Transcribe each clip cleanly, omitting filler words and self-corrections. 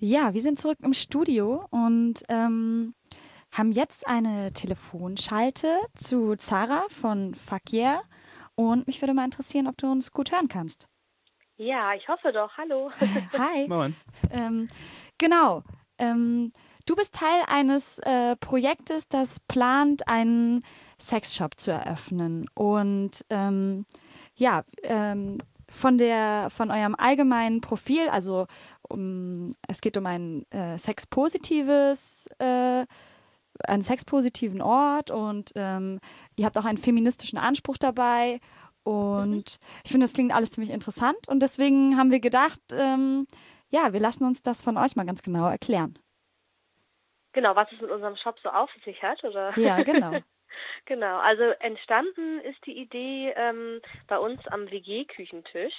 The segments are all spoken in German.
Ja, wir sind zurück im Studio und haben jetzt eine Telefonschalte zu Zara von Fuck Yeah. Und mich würde mal interessieren, ob du uns gut hören kannst. Ja, ich hoffe doch. Hallo. Hi. Moin. Ähm, genau. Ähm, Du bist Teil eines Projektes, das plant, einen Sexshop zu eröffnen. Und ja, von eurem allgemeinen Profil, also es geht um einen sexpositiven Ort und ihr habt auch einen feministischen Anspruch dabei. Mhm. Und ich finde, das klingt alles ziemlich interessant. Und deswegen haben wir gedacht, ja, wir lassen uns das von euch mal ganz genau erklären. Genau, was es mit unserem Shop so auf sich hat, oder? Ja, genau. Genau, also entstanden ist die Idee bei uns am WG-Küchentisch.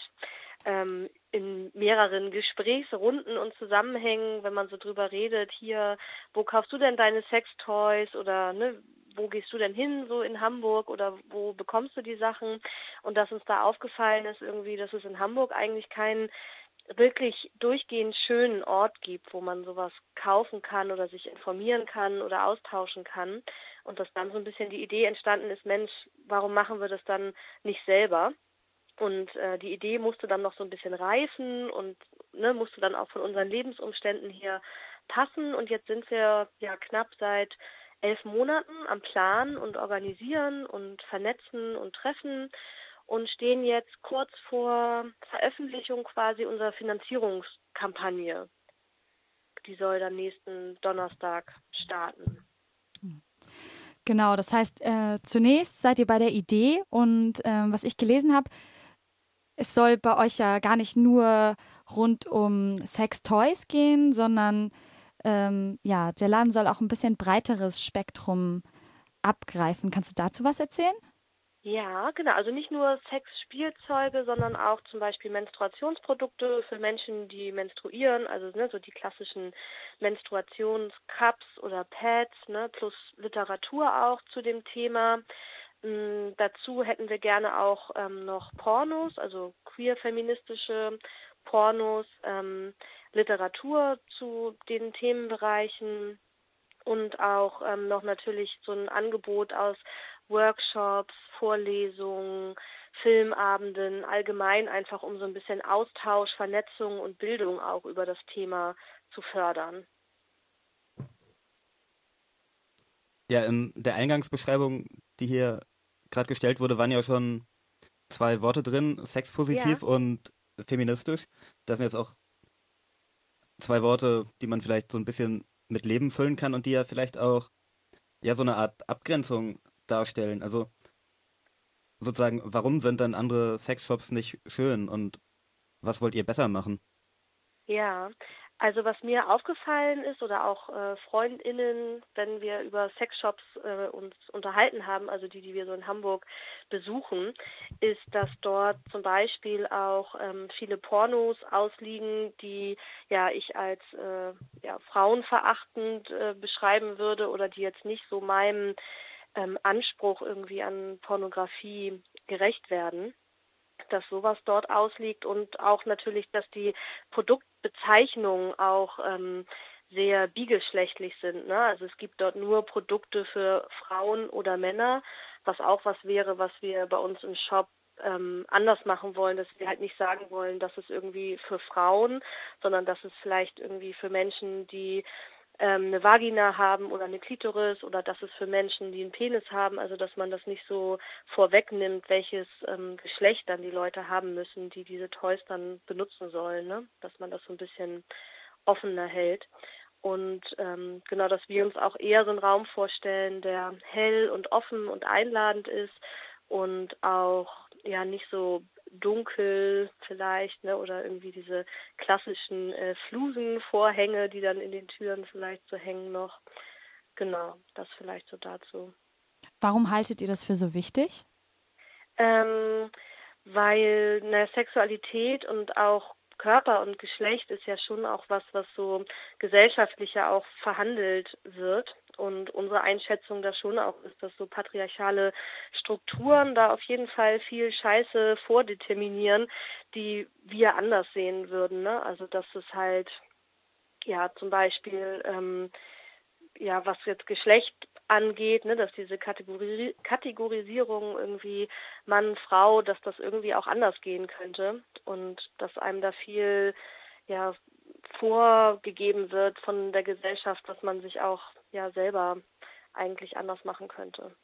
In mehreren Gesprächsrunden und Zusammenhängen, wenn man so drüber redet, hier, wo kaufst du denn deine Sextoys oder ne, wo gehst du denn hin so in Hamburg oder wo bekommst du die Sachen? Und dass uns da aufgefallen ist irgendwie, dass es in Hamburg eigentlich keinen wirklich durchgehend schönen Ort gibt, wo man sowas kaufen kann oder sich informieren kann oder austauschen kann. Und dass dann so ein bisschen die Idee entstanden ist, Mensch, warum machen wir das dann nicht selber? Und die Idee musste dann noch so ein bisschen reifen und ne, musste dann auch von unseren Lebensumständen hier passen. Und jetzt sind wir ja knapp seit 11 Monaten am Plan und organisieren und vernetzen und treffen und stehen jetzt kurz vor Veröffentlichung quasi unserer Finanzierungskampagne. Die soll dann nächsten Donnerstag starten. Genau, das heißt, zunächst seid ihr bei der Idee und was ich gelesen habe, es soll bei euch ja gar nicht nur rund um Sex-Toys gehen, sondern ja, der Laden soll auch ein bisschen breiteres Spektrum abgreifen. Kannst du dazu was erzählen? Ja, genau. Also nicht nur Sexspielzeuge, sondern auch zum Beispiel Menstruationsprodukte für Menschen, die menstruieren, also ne, so die klassischen Menstruationscups oder Pads, ne, plus Literatur auch zu dem Thema. Dazu hätten wir gerne auch noch Pornos, also queer-feministische Pornos, Literatur zu den Themenbereichen und auch noch natürlich so ein Angebot aus Workshops, Vorlesungen, Filmabenden, allgemein einfach um so ein bisschen Austausch, Vernetzung und Bildung auch über das Thema zu fördern. Ja, in der Eingangsbeschreibung, die hier gerade gestellt wurde, waren ja schon zwei Worte drin, Ja. sexpositiv und feministisch. Das sind jetzt auch zwei Worte, die man vielleicht so ein bisschen mit Leben füllen kann und die ja vielleicht auch ja so eine Art Abgrenzung darstellen. Also sozusagen, warum sind dann andere Sexshops nicht schön und was wollt ihr besser machen? Ja, also was mir aufgefallen ist oder auch FreundInnen, wenn wir über Sexshops uns unterhalten haben, also die wir so in Hamburg besuchen, ist, dass dort zum Beispiel auch viele Pornos ausliegen, die ja ich als ja, frauenverachtend beschreiben würde oder die jetzt nicht so meinem Anspruch irgendwie an Pornografie gerecht werden, dass sowas dort ausliegt und auch natürlich, dass die Produktbezeichnungen auch sehr bigeschlechtlich sind. Ne? Also es gibt dort nur Produkte für Frauen oder Männer, was auch was wäre, was wir bei uns im Shop anders machen wollen, dass wir halt nicht sagen wollen, dass es irgendwie für Frauen, sondern dass es vielleicht irgendwie für Menschen, die eine Vagina haben oder eine Klitoris oder dass es für Menschen, die einen Penis haben, also dass man das nicht so vorwegnimmt, welches Geschlecht dann die Leute haben müssen, die diese Toys dann benutzen sollen, ne? Dass man das so ein bisschen offener hält. Und genau, dass wir uns auch eher so einen Raum vorstellen, der hell und offen und einladend ist und auch ja nicht so dunkel vielleicht, ne, oder irgendwie diese klassischen Flusenvorhänge, die dann in den Türen vielleicht so hängen noch. Genau, das vielleicht so dazu. Warum haltet ihr das für so wichtig? Ähm, Weil eine Sexualität und auch Körper und Geschlecht ist ja schon auch was, was so gesellschaftlich ja auch verhandelt wird. Und unsere Einschätzung da schon auch ist, dass so patriarchale Strukturen da auf jeden Fall viel Scheiße vordeterminieren, die wir anders sehen würden. Ne? Also dass es halt ja, zum Beispiel, ja, was jetzt Geschlecht angeht, ne, dass diese Kategorisierung irgendwie Mann, Frau, dass das irgendwie auch anders gehen könnte und dass einem da viel, ja, vorgegeben wird von der Gesellschaft, dass man sich auch ja selber eigentlich anders machen könnte.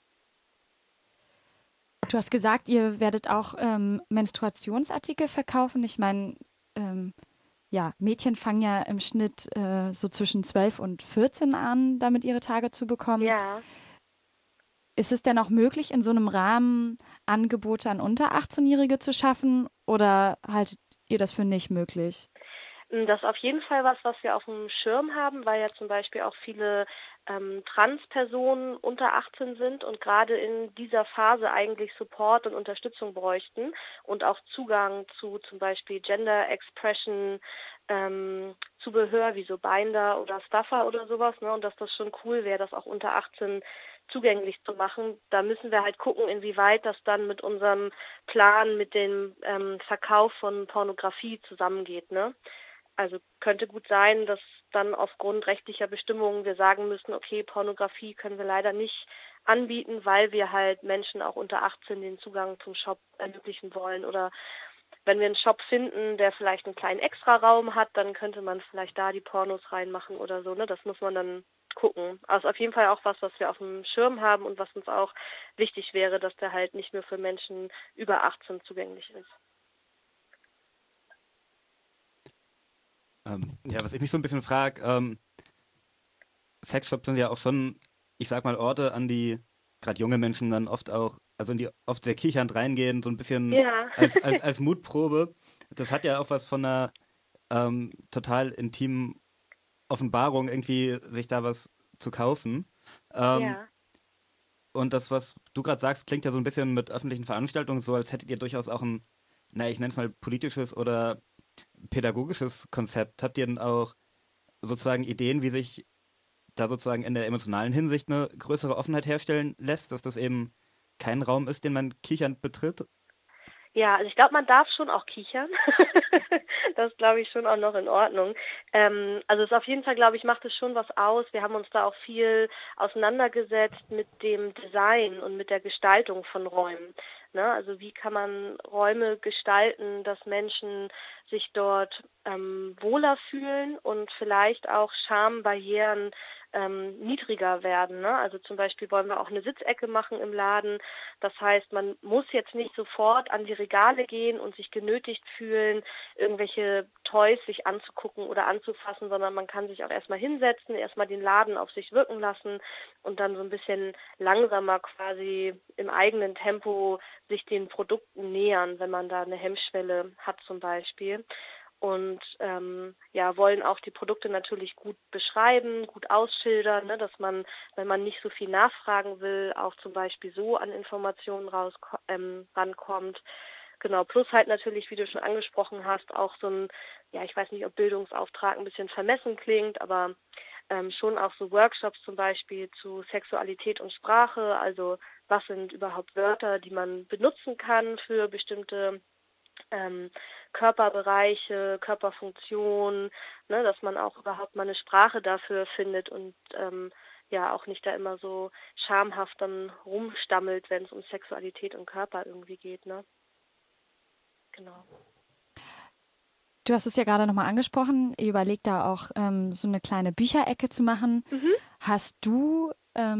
Du hast gesagt, ihr werdet auch Menstruationsartikel verkaufen. Ich meine, ja, Mädchen fangen ja im Schnitt so zwischen 12 und 14 an, damit ihre Tage zu bekommen. Ja. Ist es denn auch möglich, in so einem Rahmen Angebote an unter 18-Jährige zu schaffen oder haltet ihr das für nicht möglich? Das ist auf jeden Fall was wir auf dem Schirm haben, weil ja zum Beispiel auch viele Transpersonen unter 18 sind und gerade in dieser Phase eigentlich Support und Unterstützung bräuchten und auch Zugang zu zum Beispiel Gender Expression Zubehör wie so Binder oder Stuffer oder sowas, ne? Und dass das schon cool wäre, das auch unter 18 zugänglich zu machen. Da müssen wir halt gucken, inwieweit das dann mit unserem Plan, mit dem Verkauf von Pornografie zusammengeht, ne? Also könnte gut sein, dass dann aufgrund rechtlicher Bestimmungen wir sagen müssen, okay, Pornografie können wir leider nicht anbieten, weil wir halt Menschen auch unter 18 den Zugang zum Shop ermöglichen wollen. Oder wenn wir einen Shop finden, der vielleicht einen kleinen Extraraum hat, dann könnte man vielleicht da die Pornos reinmachen oder so, ne? Das muss man dann gucken. Also auf jeden Fall auch was wir auf dem Schirm haben und was uns auch wichtig wäre, dass der halt nicht nur für Menschen über 18 zugänglich ist. Ja, was ich mich so ein bisschen frage, Sexshops sind ja auch schon, ich sag mal, Orte, an die gerade junge Menschen dann oft auch, also in die oft sehr kichernd reingehen, so ein bisschen Ja. als Mutprobe. Das hat ja auch was von einer total intimen Offenbarung, irgendwie sich da was zu kaufen. Ähm, Ja. und das, was du gerade sagst, klingt ja so ein bisschen mit öffentlichen Veranstaltungen so, als hättet ihr durchaus auch ein, naja, ich nenne es mal politisches oder pädagogisches Konzept. Habt ihr denn auch sozusagen Ideen, wie sich da sozusagen in der emotionalen Hinsicht eine größere Offenheit herstellen lässt, dass das eben kein Raum ist, den man kichernd betritt? Ja, also ich glaube, man darf schon auch kichern. Das glaube ich schon auch noch in Ordnung. Also es ist auf jeden Fall, glaube ich, macht es schon was aus. Wir haben uns da auch viel auseinandergesetzt mit dem Design und mit der Gestaltung von Räumen. Ne? Also wie kann man Räume gestalten, dass Menschen sich dort wohler fühlen und vielleicht auch Schambarrieren niedriger werden. Ne? Also zum Beispiel wollen wir auch eine Sitzecke machen im Laden. Das heißt, man muss jetzt nicht sofort an die Regale gehen und sich genötigt fühlen, irgendwelche Toys sich anzugucken oder anzufassen, sondern man kann sich auch erstmal hinsetzen, erstmal den Laden auf sich wirken lassen und dann so ein bisschen langsamer quasi im eigenen Tempo sich den Produkten nähern, wenn man da eine Hemmschwelle hat zum Beispiel. Und ja, wollen auch die Produkte natürlich gut beschreiben, gut ausschildern, ne, dass man, wenn man nicht so viel nachfragen will, auch zum Beispiel so an Informationen rankommt. Genau, plus halt natürlich, wie du schon angesprochen hast, auch so ein, ja, ich weiß nicht, ob Bildungsauftrag ein bisschen vermessen klingt, aber schon auch so Workshops zum Beispiel zu Sexualität und Sprache, also was sind überhaupt Wörter, die man benutzen kann für bestimmte ähm, Körperbereiche, Körperfunktionen, ne, dass man auch überhaupt mal eine Sprache dafür findet und ja auch nicht da immer so schamhaft dann rumstammelt, wenn es um Sexualität und Körper irgendwie geht, ne? Genau. Du hast es ja gerade nochmal angesprochen, ihr überlegt da auch so eine kleine Bücherecke zu machen. Mhm. Hast du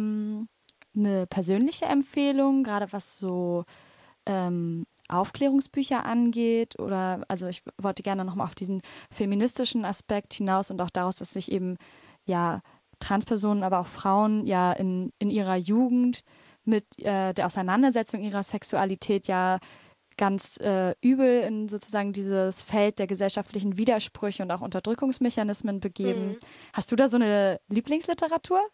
eine persönliche Empfehlung, gerade was so Aufklärungsbücher angeht? Oder, also ich wollte gerne nochmal auf diesen feministischen Aspekt hinaus und auch daraus, dass sich eben ja Transpersonen, aber auch Frauen ja in ihrer Jugend mit der Auseinandersetzung ihrer Sexualität ja ganz übel in sozusagen dieses Feld der gesellschaftlichen Widersprüche und auch Unterdrückungsmechanismen begeben. Mhm. Hast du da so eine Lieblingsliteratur?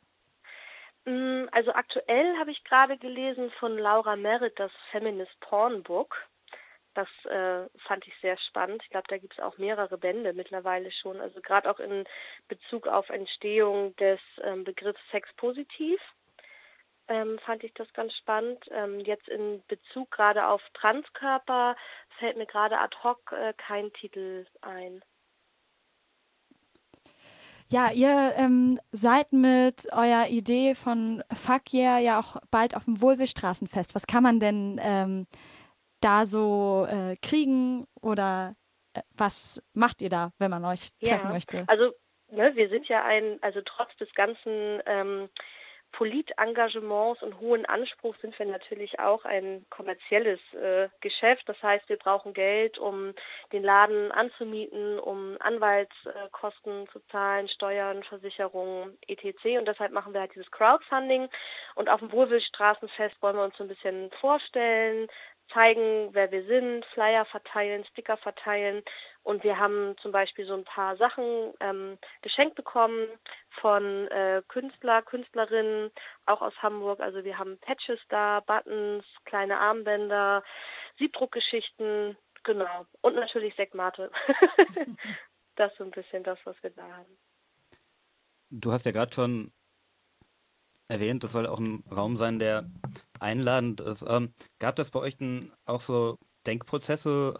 Also aktuell habe ich gerade gelesen von Laura Merritt das Feminist Porn Book. Das fand ich sehr spannend. Ich glaube, da gibt es auch mehrere Bände mittlerweile schon. Also gerade auch in Bezug auf Entstehung des Begriffs Sexpositiv fand ich das ganz spannend. Jetzt in Bezug gerade auf Transkörper fällt mir gerade ad hoc kein Titel ein. Ja, ihr seid mit eurer Idee von Fuck Yeah ja auch bald auf dem Wohlwillstraßenfest. Was kann man denn da so kriegen oder was macht ihr da, wenn man euch treffen Ja, möchte? also ne, wir sind ja also trotz des ganzen Politengagements und hohen Anspruchs sind wir natürlich auch ein kommerzielles Geschäft. Das heißt, wir brauchen Geld, um den Laden anzumieten, um Anwaltskosten zu zahlen, Steuern, Versicherungen, etc. Und deshalb machen wir halt dieses Crowdfunding. Und auf dem Wohlwillstraßenfest wollen wir uns so ein bisschen vorstellen, zeigen, wer wir sind, Flyer verteilen, Sticker verteilen. Und wir haben zum Beispiel so ein paar Sachen geschenkt bekommen von Künstlerinnen, auch aus Hamburg. Also wir haben Patches da, Buttons, kleine Armbänder, Siebdruckgeschichten, genau. Und natürlich Sektmate. Das ist so ein bisschen das, was wir da haben. Du hast ja gerade schon erwähnt, das soll auch ein Raum sein, der einladend ist. Gab das bei euch denn auch so Denkprozesse,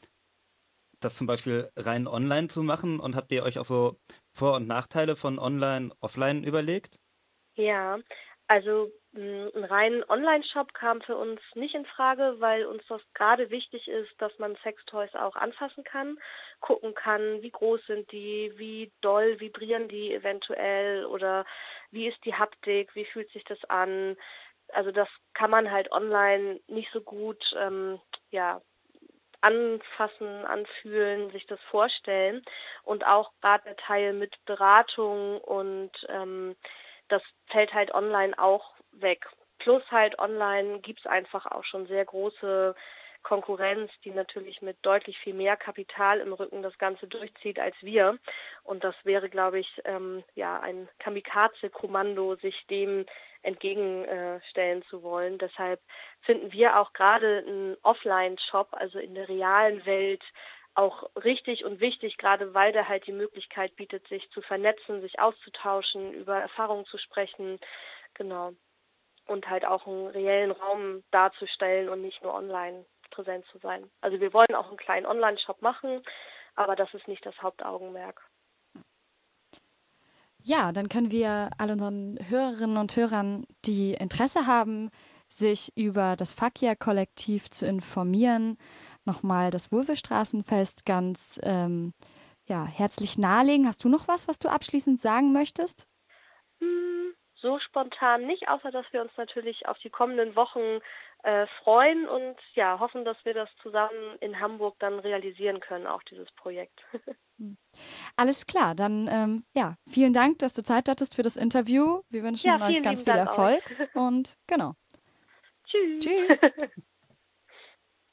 das zum Beispiel rein online zu machen? Und habt ihr euch auch so Vor- und Nachteile von online, offline überlegt? Ja, also ein reinen Online-Shop kam für uns nicht in Frage, weil uns das gerade wichtig ist, dass man Sextoys auch anfassen kann, gucken kann, wie groß sind die, wie doll vibrieren die eventuell oder wie ist die Haptik, wie fühlt sich das an. Also das kann man halt online nicht so gut ja, anfassen, anfühlen, sich das vorstellen. Und auch gerade der Teil mit Beratung und das fällt halt online auch weg. Plus halt online gibt es einfach auch schon sehr große Konkurrenz, die natürlich mit deutlich viel mehr Kapital im Rücken das Ganze durchzieht als wir. Und das wäre, glaube ich, ja, ein Kamikaze-Kommando, sich dem entgegenstellen zu wollen. Deshalb finden wir auch gerade einen Offline-Shop, also in der realen Welt, auch richtig und wichtig, gerade weil der halt die Möglichkeit bietet, sich zu vernetzen, sich auszutauschen, über Erfahrungen zu sprechen, genau. Und halt auch einen reellen Raum darzustellen und nicht nur online präsent zu sein. Also wir wollen auch einen kleinen Online-Shop machen, aber das ist nicht das Hauptaugenmerk. Ja, dann können wir all unseren Hörerinnen und Hörern, die Interesse haben, sich über das Fakia-Kollektiv zu informieren, nochmal das Wohlwillstraßenfest ganz ja, herzlich nahelegen. Hast du noch was du abschließend sagen möchtest? So spontan nicht, außer dass wir uns natürlich auf die kommenden Wochen freuen und ja, hoffen, dass wir das zusammen in Hamburg dann realisieren können, auch dieses Projekt. Alles klar, dann ja, vielen Dank, dass du Zeit hattest für das Interview. Wir Ja, wünschen euch vielen ganz lieben viel Dank euch. Erfolg und genau. Tschüss. Tschüss.